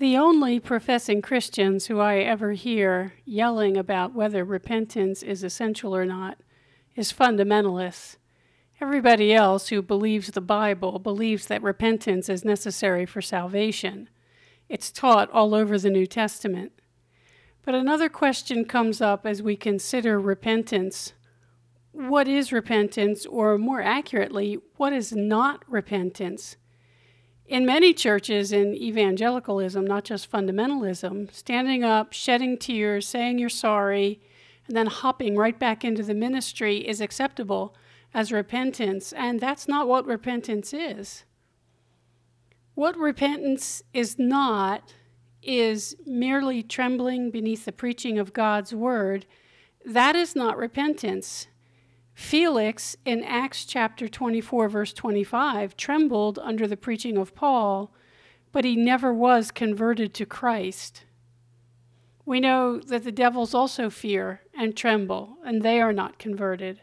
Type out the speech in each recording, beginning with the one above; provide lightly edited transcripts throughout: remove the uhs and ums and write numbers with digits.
The only professing Christians who I ever hear yelling about whether repentance is essential or not is fundamentalists. Everybody else who believes the Bible believes that repentance is necessary for salvation. It's taught all over the New Testament. But another question comes up as we consider repentance. What is repentance, or more accurately, what is not repentance? In many churches in evangelicalism, not just fundamentalism, standing up, shedding tears, saying you're sorry, and then hopping right back into the ministry is acceptable as repentance, and that's not what repentance is. What repentance is not is merely trembling beneath the preaching of God's word. That is not repentance. Felix, in Acts chapter 24, verse 25, trembled under the preaching of Paul, but he never was converted to Christ. We know that the devils also fear and tremble, and they are not converted.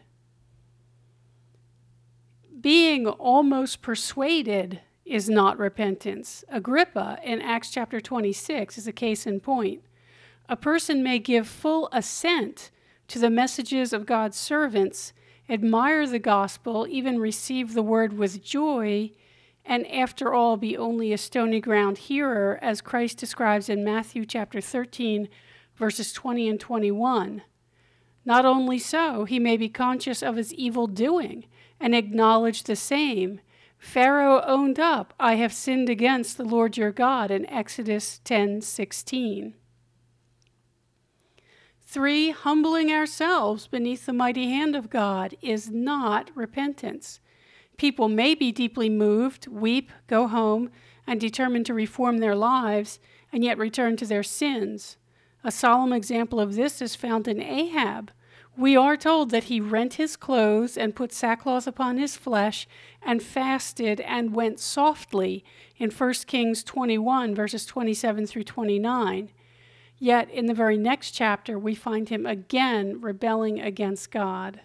Being almost persuaded is not repentance. Agrippa, in Acts chapter 26, is a case in point. A person may give full assent to the messages of God's servants, admire the gospel, even receive the word with joy, and after all be only a stony ground hearer, as Christ describes in Matthew chapter 13, verses 20 and 21. Not only so, he may be conscious of his evil doing and acknowledge the same. Pharaoh owned up, I have sinned against the Lord your God, in Exodus 10:16. 3, humbling ourselves beneath the mighty hand of God is not repentance. People may be deeply moved, weep, go home, and determine to reform their lives, and yet return to their sins. A solemn example of this is found in Ahab. We are told that he rent his clothes and put sackcloth upon his flesh and fasted and went softly in 1 Kings 21, verses 27 through 29. Yet in the very next chapter, we find him again rebelling against God.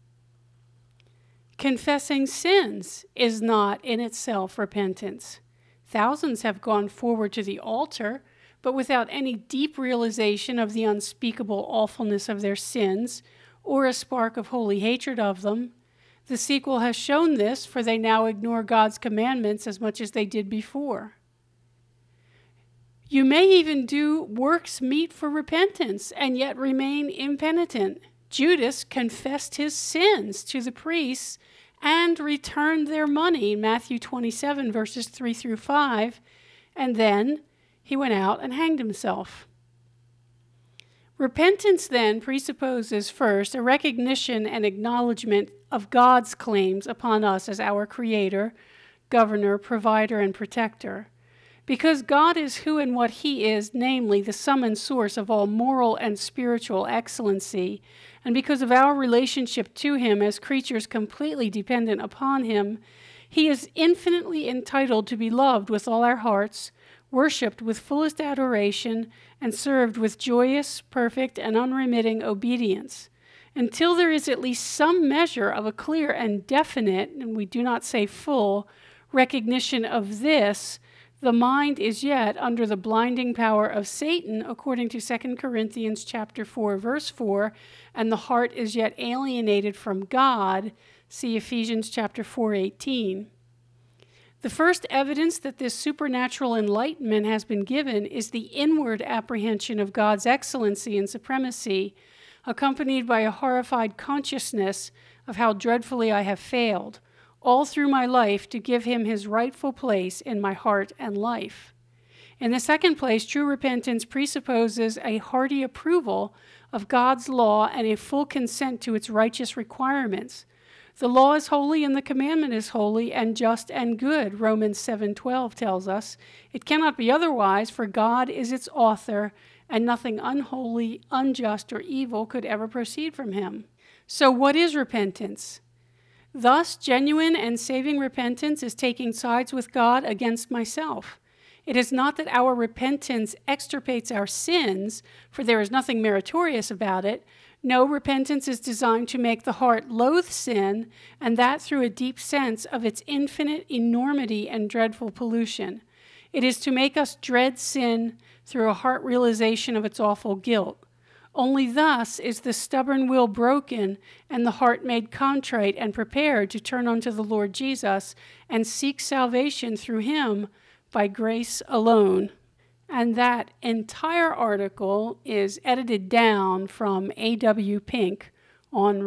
Confessing sins is not in itself repentance. Thousands have gone forward to the altar, but without any deep realization of the unspeakable awfulness of their sins or a spark of holy hatred of them. The sequel has shown this, for they now ignore God's commandments as much as they did before. You may even do works meet for repentance and yet remain impenitent. Judas confessed his sins to the priests and returned their money, Matthew 27, verses 3 through 5, and then he went out and hanged himself. Repentance then presupposes first a recognition and acknowledgement of God's claims upon us as our Creator, Governor, Provider, and Protector. Because God is who and what He is, namely the sum and source of all moral and spiritual excellency, and because of our relationship to Him as creatures completely dependent upon Him, He is infinitely entitled to be loved with all our hearts, worshipped with fullest adoration, and served with joyous, perfect, and unremitting obedience. Until there is at least some measure of a clear and definite, and we do not say full, recognition of this, the mind is yet under the blinding power of Satan, according to 2 Corinthians chapter 4, verse 4, and the heart is yet alienated from God, see Ephesians chapter 4:18. The first evidence that this supernatural enlightenment has been given is the inward apprehension of God's excellency and supremacy, accompanied by a horrified consciousness of how dreadfully I have failed, all through my life, to give Him His rightful place in my heart and life. In the second place, true repentance presupposes a hearty approval of God's law and a full consent to its righteous requirements. The law is holy and the commandment is holy and just and good, Romans 7:12 tells us. It cannot be otherwise, for God is its author, and nothing unholy, unjust, or evil could ever proceed from Him. So what is repentance? Thus, genuine and saving repentance is taking sides with God against myself. It is not that our repentance extirpates our sins, for there is nothing meritorious about it. No, repentance is designed to make the heart loathe sin, and that through a deep sense of its infinite enormity and dreadful pollution. It is to make us dread sin through a heart realization of its awful guilt. Only thus is the stubborn will broken and the heart made contrite and prepared to turn unto the Lord Jesus and seek salvation through him by grace alone. And that entire article is edited down from A.W. Pink on